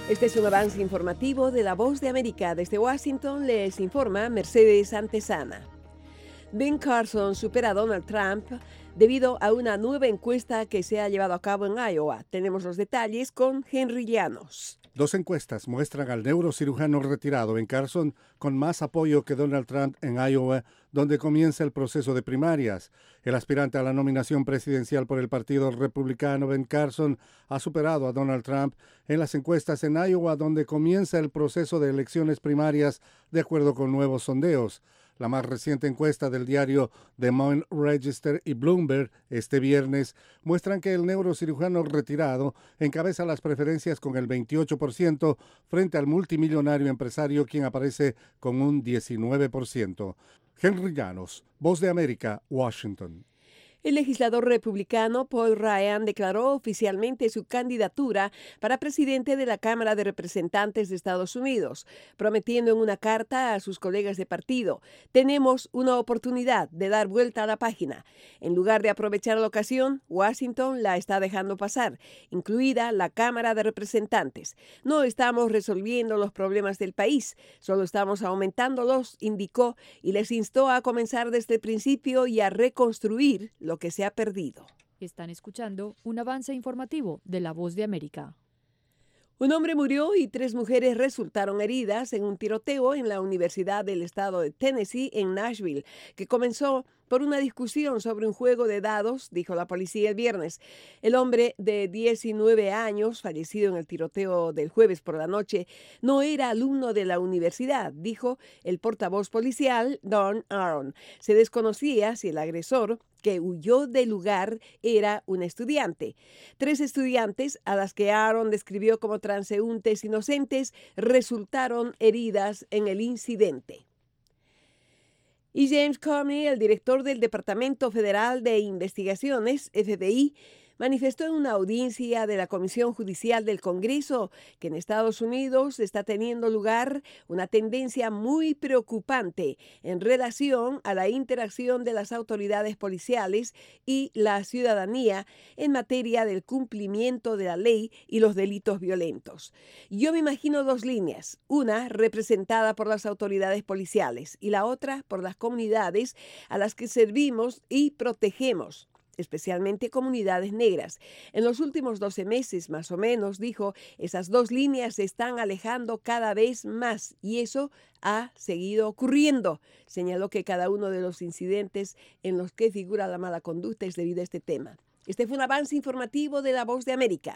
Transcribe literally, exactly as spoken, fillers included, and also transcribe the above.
Este es un avance informativo de La Voz de América. Desde Washington les informa Mercedes Antezana. Ben Carson supera a Donald Trump debido a una nueva encuesta que se ha llevado a cabo en Iowa. Tenemos los detalles con Henry Llanos. Dos encuestas muestran al neurocirujano retirado Ben Carson con más apoyo que Donald Trump en Iowa, donde comienza el proceso de primarias. El aspirante a la nominación presidencial por el Partido Republicano, Ben Carson, ha superado a Donald Trump en las encuestas en Iowa, donde comienza el proceso de elecciones primarias de acuerdo con nuevos sondeos. La más reciente encuesta del diario Des Moines Register y Bloomberg este viernes muestran que el neurocirujano retirado encabeza las preferencias con el veintiocho por ciento frente al multimillonario empresario, quien aparece con un diecinueve por ciento. Henry Llanos, Voz de América, Washington. El legislador republicano Paul Ryan declaró oficialmente su candidatura para presidente de la Cámara de Representantes de Estados Unidos, prometiendo en una carta a sus colegas de partido: tenemos una oportunidad de dar vuelta a la página. En lugar de aprovechar la ocasión, Washington la está dejando pasar, incluida la Cámara de Representantes. No estamos resolviendo los problemas del país, solo estamos aumentándolos, indicó, y les instó a comenzar desde el principio y a reconstruir lo que se ha perdido. Están escuchando un avance informativo de La Voz de América. Un hombre murió y tres mujeres resultaron heridas en un tiroteo en la Universidad del Estado de Tennessee en Nashville, que comenzó por una discusión sobre un juego de dados, dijo la policía el viernes. El hombre de diecinueve años, fallecido en el tiroteo del jueves por la noche, no era alumno de la universidad, dijo el portavoz policial Don Aaron. Se desconocía si el agresor que huyó del lugar era un estudiante. Tres estudiantes, a las que Aaron describió como transeúntes inocentes, resultaron heridas en el incidente. Y James Comey, el director del Departamento Federal de Investigaciones, F B I, manifestó en una audiencia de la Comisión Judicial del Congreso que en Estados Unidos está teniendo lugar una tendencia muy preocupante en relación a la interacción de las autoridades policiales y la ciudadanía en materia del cumplimiento de la ley y los delitos violentos. Yo me imagino dos líneas, una representada por las autoridades policiales y la otra por las comunidades a las que servimos y protegemos, especialmente comunidades negras. En los últimos doce meses, más o menos, dijo, esas dos líneas se están alejando cada vez más y eso ha seguido ocurriendo. Señaló que cada uno de los incidentes en los que figura la mala conducta es debido a este tema. Este fue un avance informativo de La Voz de América.